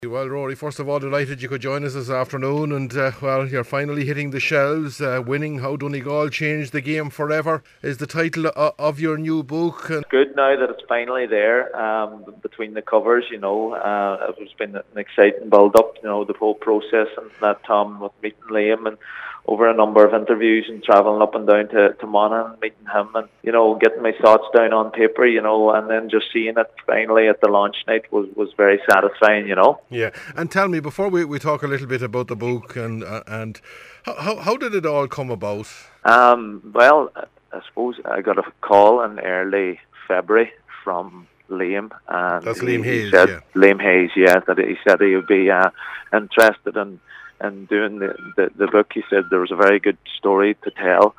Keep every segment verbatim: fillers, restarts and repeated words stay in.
Well, Rory, first of all, delighted you could join us this afternoon, and uh, well, you're finally hitting the shelves, uh, winning How Donegal Changed the Game Forever is the title o- of your new book. And Good now that it's finally there, um, between the covers, you know. Uh, it's been an exciting build-up, you know, the whole process, and that Tom with meeting Liam and over a number of interviews and travelling up and down to, to Monaghan, meeting him and, you know, getting my thoughts down on paper, you know, and then just seeing it finally at the launch night was, was very satisfying, you know. Yeah, and tell me, before we, we talk a little bit about the book, and uh, and how, how how did it all come about? Um, well, I suppose I got a call in early February from Liam, and That's he, Liam he Hayes, said, yeah. Liam Hayes, yeah, that he said he would be uh, interested in, in doing the, the, the book. He said there was a very good story to tell.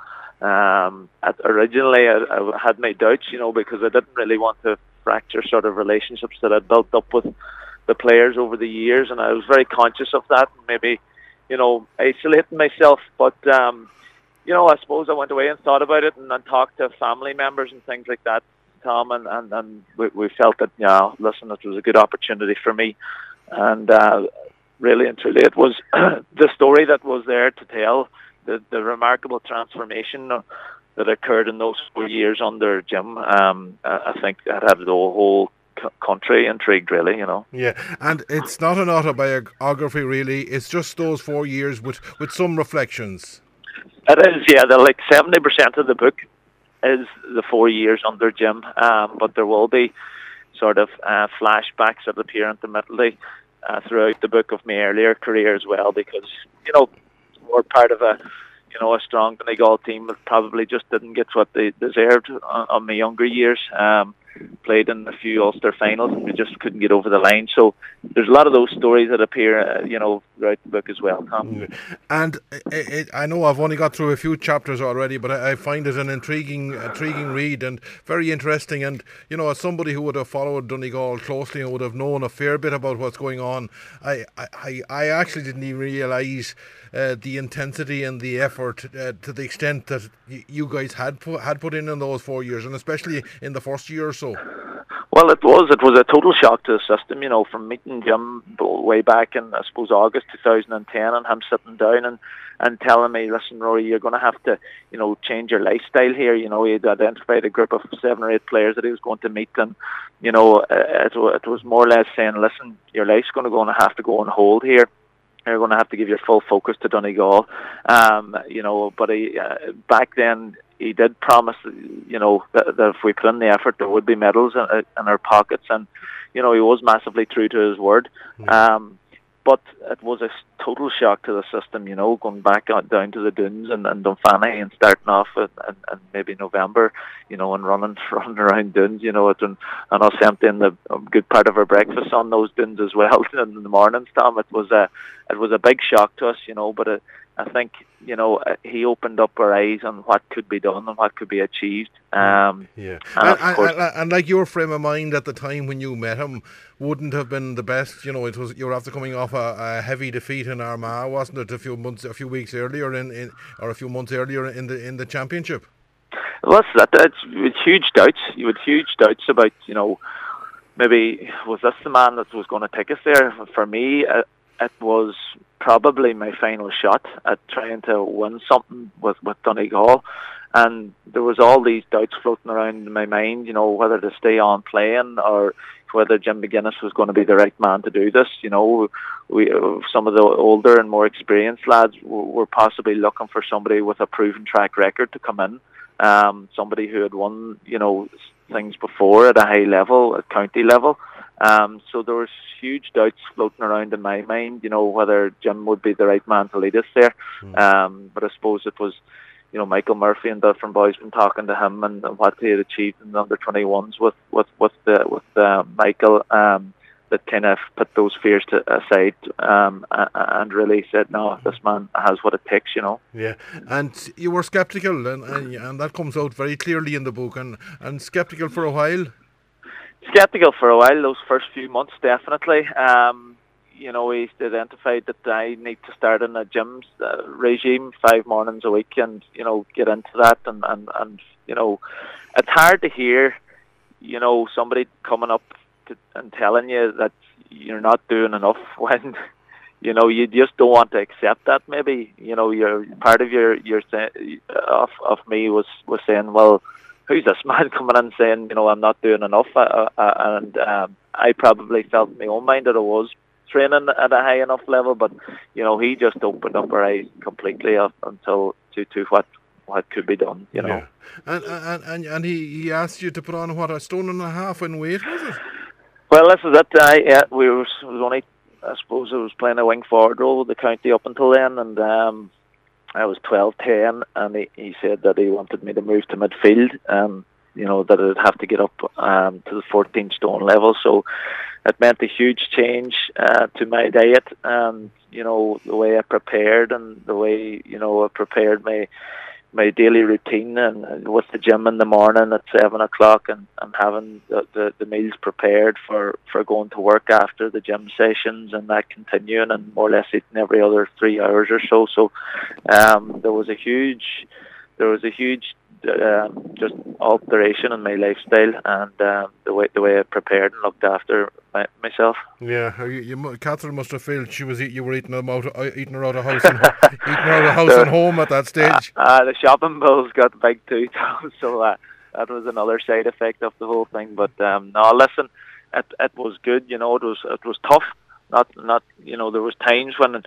Um, at, originally, I, I had my doubts, you know, because I didn't really want to fracture sort of relationships that I'd built up with the players over the years, and I was very conscious of that, and maybe, you know, isolating myself. But um, you know, I suppose I went away and thought about it, and, and talked to family members and things like that, Tom, and and, and we, we felt that, yeah, listen, it was a good opportunity for me, and uh, really and truly, it was the story that was there to tell, the the remarkable transformation that occurred in those four years under Jim. Um, I, I think that had the whole country intrigued, really, you know. Yeah, and it's not an autobiography, really. It's just those four years with, with some reflections. It is, yeah. The, like seventy percent of the book is the four years under Jim, um, but there will be sort of uh, flashbacks that appear intermittently uh, throughout the book of my earlier career as well, because, you know, we're part of a, you know, a strong Donegal team that probably just didn't get what they deserved on, on my younger years. Um, played in a few Ulster finals and we just couldn't get over the line. So there's a lot of those stories that appear, uh, you know, throughout the book as well, Tom. And it, it, I know I've only got through a few chapters already, but I, I find it an intriguing, intriguing read and very interesting. And you know, as somebody who would have followed Donegal closely and would have known a fair bit about what's going on, I, I, I actually didn't even realise uh, the intensity and the effort uh, to the extent that y- you guys had put, had put in in those four years, and especially in the first year or so. Well, it was. It was a total shock to the system, you know, from meeting Jim way back in, I suppose, August two thousand ten, and him sitting down and, and telling me, listen, Rory, you're going to have to, you know, change your lifestyle here. You know, he'd identified a group of seven or eight players that he was going to meet, and, you know, it, it was more or less saying, listen, your life's going to go and have to go on hold here. You're going to have to give your full focus to Donegal. Um, you know, but he, uh, back then, he did promise, you know, that, that if we put in the effort, there would be medals in, in our pockets, and you know, he was massively true to his word. Yeah. Um, but it was a total shock to the system, you know, going back on, down to the dunes and, and Dunfanny and starting off in, in, in maybe November, you know, and running running around dunes, you know, it, and, and us emptying the a good part of our breakfast on those dunes as well in the mornings, Tom. It was a it was a big shock to us, you know, but it, I think, you know, he opened up our eyes on what could be done and what could be achieved. Um, yeah, and, and, of course, and, and like your frame of mind at the time when you met him wouldn't have been the best. You know, it was you were after coming off a, a heavy defeat in Armagh, wasn't it? A few months, a few weeks earlier, in, in or a few months earlier in the in the championship. Well, that's that. It's with huge doubts. You had huge doubts about, you know, maybe was this the man that was going to take us there? For me, it, it was probably my final shot at trying to win something with, with Donegal. And there was all these doubts floating around in my mind, you know, whether to stay on playing or whether Jim McGuinness was going to be the right man to do this. You know, we some of the older and more experienced lads were possibly looking for somebody with a proven track record to come in, um, somebody who had won, you know, things before at a high level, at county level. Um, so there was huge doubts floating around in my mind, you know, whether Jim would be the right man to lead us there. Mm. Um, but I suppose it was, you know, Michael Murphy and Different Boys been talking to him and, and what he had achieved in the under twenty-ones with with with the with uh, Michael, um, that kind of put those fears to aside, um, and really said, no, this man has what it takes, you know. Yeah, and you were sceptical, and and, and that comes out very clearly in the book, and and sceptical for a while. Skeptical for a while, those first few months, definitely. Um, you know, he's identified that I need to start in a gym uh, regime five mornings a week and, you know, get into that. And, and, and, you know, it's hard to hear, you know, somebody coming up to, and telling you that you're not doing enough when. You know, you just don't want to accept that. Maybe you know, your part of your your of of me was was saying, well, who's this man coming in saying, you know, I'm not doing enough? Uh, uh, and um, I probably felt in my own mind that I was training at a high enough level, but you know, he just opened up our eyes completely up until to to what what could be done. You know, yeah. and and and and he he asked you to put on what, a stone and a half in weight, was it? Well, this is it. I yeah, we was, was only. I suppose I was playing a wing forward role with the county up until then, and um, I was twelve ten, and he, he said that he wanted me to move to midfield, and you know that I'd have to get up um, to the fourteen stone level. So it meant a huge change uh, to my diet, and you know the way I prepared, and the way you know I prepared my my daily routine, and with the gym in the morning at seven o'clock, and, and having the, the, the meals prepared for, for going to work after the gym sessions, and that continuing, and more or less eating every other three hours or so. So um, there was a huge, there was a huge um, just alteration in my lifestyle, and um, the way the way I prepared and looked after my, myself. Yeah, you, you, Catherine must have felt she was you were eating them out, eating her out of house and eating her out of house and home at that stage. Uh, uh, the shopping bills got big too, so uh, that was another side effect of the whole thing. But um, no, listen, it it was good. You know, it was it was tough. Not not you know, there was times when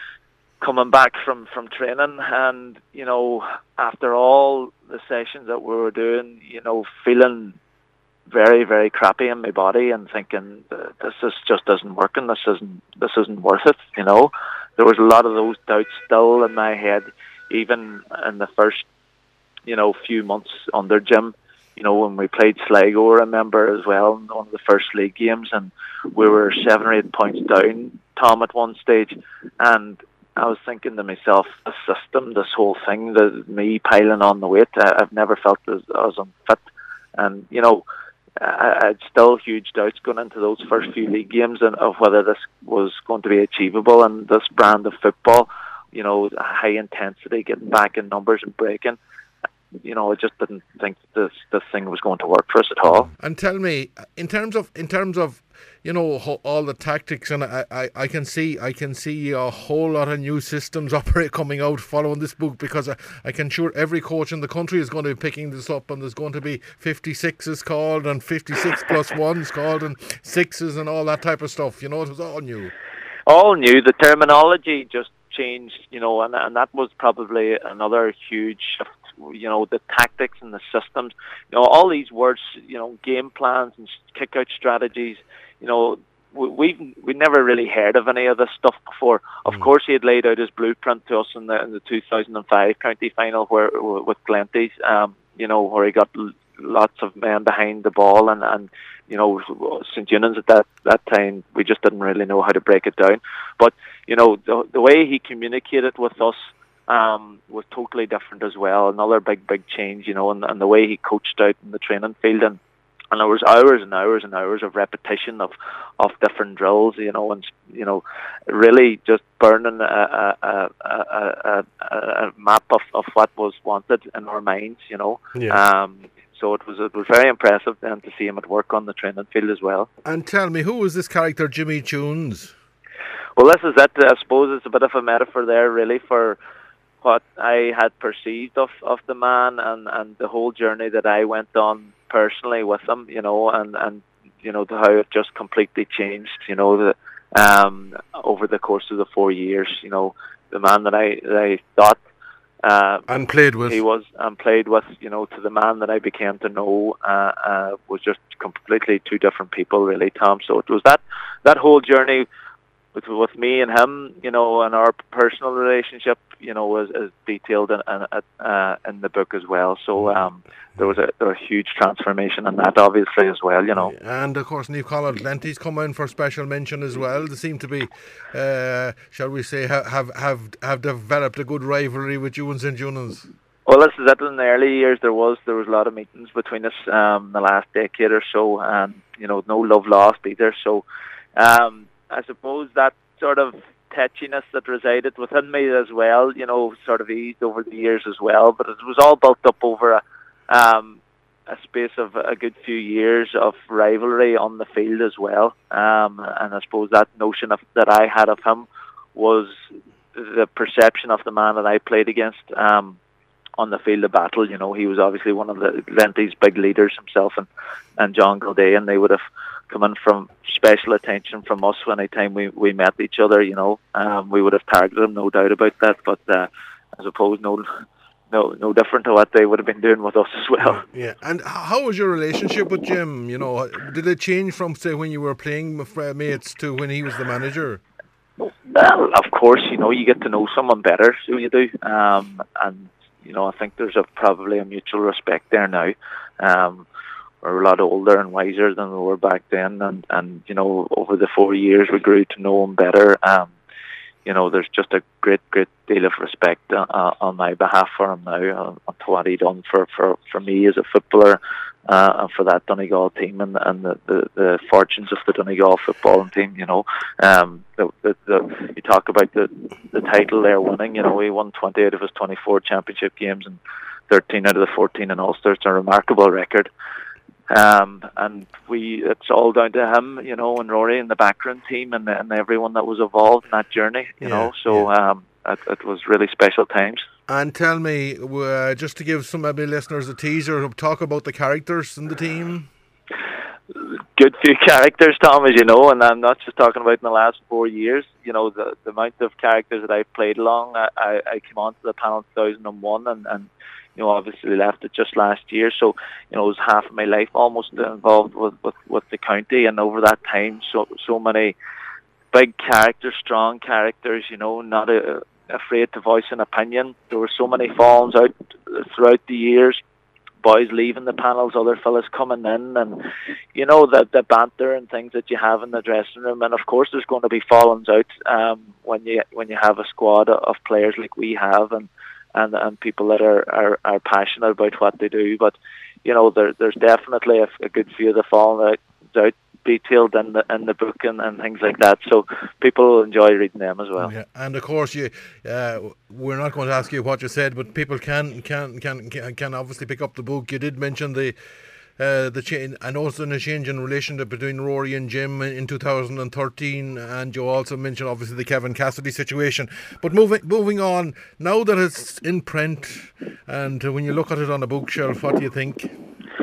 coming back from, from training, and you know, after all the sessions that we were doing, you know, feeling very very crappy in my body and thinking this is just isn't working. This isn't this isn't worth it. You know, there was a lot of those doubts still in my head, even in the first, you know, few months under Jim. You know, when we played Sligo, I remember as well, in one of the first league games, and we were seven or eight points down, Tom, at one stage, and I was thinking to myself, the system, this whole thing, the me piling on the weight, I, I've never felt as, as unfit, and you know, I, I had still huge doubts going into those first few league games and of whether this was going to be achievable, and this brand of football, you know, high intensity, getting back in numbers and breaking. You know, I just didn't think this this thing was going to work for us at all. And tell me, in terms of in terms of, you know, all the tactics, and I, I, I can see I can see a whole lot of new systems operate coming out following this book, because I, I can sure every coach in the country is going to be picking this up, and there's going to be fifty-sixes called and fifty-six plus ones called and sixes and all that type of stuff. You know, it was all new. All new. The terminology just changed, you know, and and that was probably another huge shift. You know, the tactics and the systems, you know, all these words, you know, game plans and kick-out strategies, you know, we, we've we never really heard of any of this stuff before. Of mm. course, he had laid out his blueprint to us in the in the two thousand five county final where with Glenties, um, you know, where he got l- lots of men behind the ball, and, and you know, St Eunan's at that, that time, we just didn't really know how to break it down. But, you know, the, the way he communicated with us, Um, was totally different as well. Another big, big change, you know, and, and the way he coached out in the training field, and, and there was hours and hours and hours of repetition of, of different drills, you know, and you know, really just burning a, a, a, a, a, a map of, of what was wanted in our minds, you know. Yeah. Um, so it was it was very impressive then to see him at work on the training field as well. And tell me, who was this character, Jimmy Tunes? Well, this is it. I suppose it's a bit of a metaphor there, really, for what I had perceived of, of the man, and, and the whole journey that I went on personally with him, you know, and, and you know, how it just completely changed, you know, the, um, over the course of the four years, you know, the man that I, that I thought uh, and played with, he was and played with, you know, to the man that I became to know, uh, uh, was just completely two different people, really, Tom. So it was that that whole journey with with me and him, you know, and our personal relationship, you know, was is detailed in in, uh, in the book as well. So um, there was a, there was a huge transformation in that, obviously, as well, you know. And of course, Niamh Conaill Glenties come in for special mention as well. They seem to be, uh, shall we say, have have have developed a good rivalry with you and St Eunan's. Well, this is it. In the early years, there was there was a lot of meetings between us, um, the last decade or so, and you know, no love lost either. So. Um, I suppose that sort of tetchiness that resided within me as well, you know, sort of eased over the years as well. But it was all built up over a, um, a space of a good few years of rivalry on the field as well. Um, and I suppose that notion of that I had of him was the perception of the man that I played against um, on the field of battle. You know, he was obviously one of the Glenties' big leaders himself, and, and John Gildea, and they would have come in from special attention from us any time we, we met each other. You know, um, we would have targeted him, no doubt about that. But uh, I suppose no. No, no different to what they would have been doing with us as well. Yeah, and how was your relationship with Jim? You know, did it change from, say, when you were playing with mates to when he was the manager? Well, of course, you know, you get to know someone better, so you do. Um, and, you know, I think there's a, probably a mutual respect there now. Um, we're a lot older and wiser than we were back then. And, and you know, over the four years, we grew to know him better. Um, you know, there's just a great, great deal of respect uh, on my behalf for him now, uh, to what he done for, for, for me as a footballer, uh, and for that Donegal team and, and the, the, the fortunes of the Donegal footballing team. You know, um, the, the, the, you talk about the, the title they're winning. You know, he won twenty out of his twenty-four championship games and thirteen out of the fourteen in Ulster. It's a remarkable record. Um, and we, it's all down to him, you know, and Rory and the background team and, and everyone that was involved in that journey, you yeah, know. So yeah. um, it, it was really special times. And tell me, uh, just to give some maybe listeners a teaser, talk about the characters in the team. Good few characters, Tom, as you know, and I'm not just talking about in the last four years. You know, the, the amount of characters that I've played along. I, I, I came onto the panel in two thousand one and, and you know, obviously left it just last year. So, you know, it was half of my life almost involved with, with, with the county. And over that time, so so many big characters, strong characters, you know, not a, afraid to voice an opinion. There were so many falls out throughout the years. Boys leaving the panels, other fellas coming in, and you know the the banter and things that you have in the dressing room. And of course, there's going to be fallings out um, when you when you have a squad of players like we have, and and, and people that are, are, are passionate about what they do. But you know, there there's definitely a, a good few of the falling out, out detailed in the in the book and, and things like that. So people will enjoy reading them as well. Yeah, and of course, you uh, we're not going to ask you what you said, but people can can can can obviously pick up the book. You did mention the. Uh, the change, and also in a change in relationship between Rory and Jim in, in two thousand thirteen, and you also mentioned obviously the Kevin Cassidy situation. But moving moving on, now that it's in print, and when you look at it on a bookshelf, what do you think?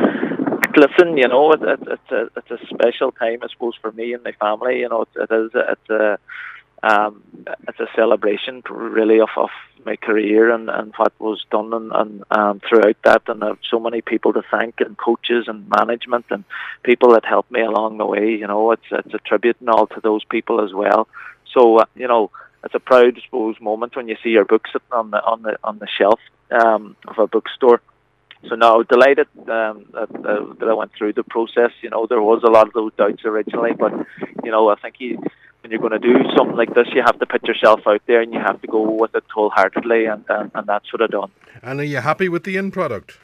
Listen, you know, it, it, it's a it's a special time, I suppose, for me and my family. You know, it, it is it's a um, it's a celebration, really, of, of my career and, and what was done and, and um, throughout that, and I have so many people to thank, and coaches and management and people that helped me along the way. You know, it's it's a tribute and all to those people as well. So uh, you know, it's a proud, I suppose, moment when you see your book sitting on the on the on the shelf um, of a bookstore. So no, delighted um, that, uh, that I went through the process. You know, there was a lot of those doubts originally, but you know, I think you, when you're going to do something like this, you have to put yourself out there and you have to go with it wholeheartedly, and and, and that's what I've done. And are you happy with the end product?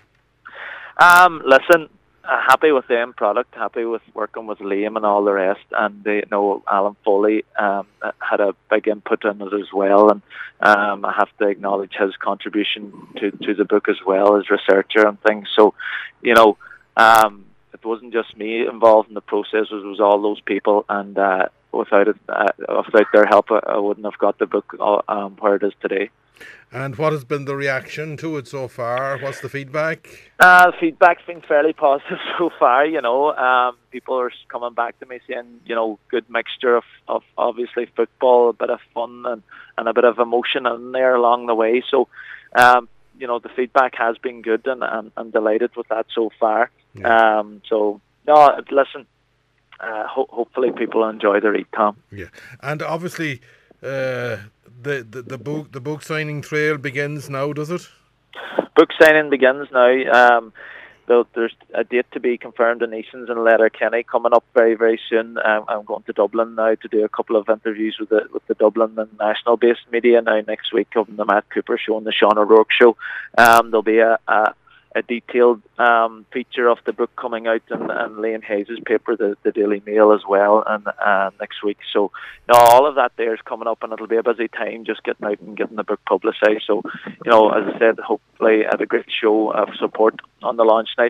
Um, listen, uh, happy with the end product. Happy with working with Liam and all the rest. And they, you know, Alan Foley um, had a big input in it as well, and um, I have to acknowledge his contribution to to the book as well as researcher and things. So, you know, um, it wasn't just me involved in the process; it was all those people, and uh, without it, uh, without their help, I, I wouldn't have got the book uh, um, where it is today. And what has been the reaction to it so far? What's the feedback? Uh, the feedback's been fairly positive so far, you know. Um, people are coming back to me saying, you know, good mixture of, of obviously football, a bit of fun and, and a bit of emotion in there along the way. So, um, you know, the feedback has been good, and I'm, I'm delighted with that so far. Yeah. Um, so, no, listen, uh, ho- hopefully people enjoy the read, Tom. Yeah, and obviously... Uh, the, the the book the book signing trail begins now, does it? Book signing begins now. Um, there's a date to be confirmed in Easons and Letterkenny coming up very very soon. Um, I'm going to Dublin now to do a couple of interviews with the with the Dublin and national based media now next week on the Matt Cooper show and the Sean O'Rourke show. Um, there'll be a, a a detailed um, feature of the book coming out in, in Liam Hayes' paper, the, the Daily Mail, as well, and uh, next week. So, you know, all of that there is coming up, and it'll be a busy time just getting out and getting the book publicised. So, you know, as I said, hopefully I have a great show of support on the launch night.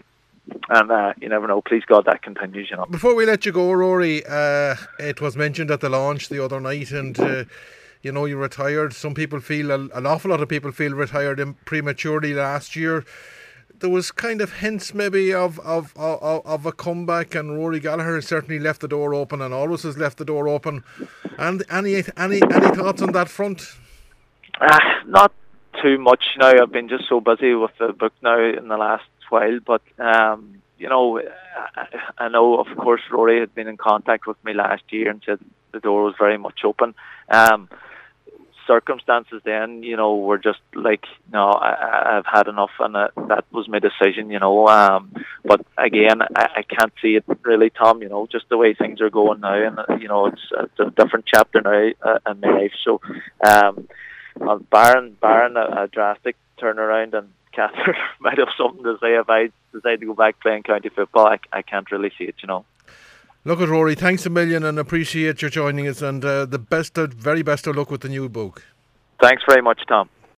and uh, you never know. Please God, that continues. You know. Before we let you go, Rory, uh, it was mentioned at the launch the other night, and uh, you know, you retired. Some people feel, an awful lot of people feel, retired prematurely last year. There was kind of hints maybe of of, of of a comeback, and Rory Gallagher certainly left the door open, and always has left the door open. And any any any thoughts on that front? Uh, not too much now. I've been just so busy with the book now in the last while, but um, you know, I, I know of course Rory had been in contact with me last year and said the door was very much open. Um, circumstances then, you know, were just like, no, I, I've had enough, and uh, that was my decision, you know. Um, but again, I, I can't see it really, Tom. You know, just the way things are going now, and uh, you know, it's, it's a different chapter now uh, in my life. So, um, uh, barring barring a, a drastic turnaround, and Catherine might have something to say if I decide to go back playing county football. I, I can't really see it, you know. Look at Rory, thanks a million, and appreciate your joining us, and uh, the best, of, very best of luck with the new book. Thanks very much, Tom.